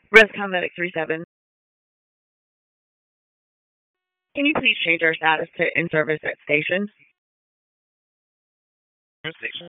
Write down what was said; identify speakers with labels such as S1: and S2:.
S1: Rescom Medic 37. Can you please change our status to in service at station?
S2: Station.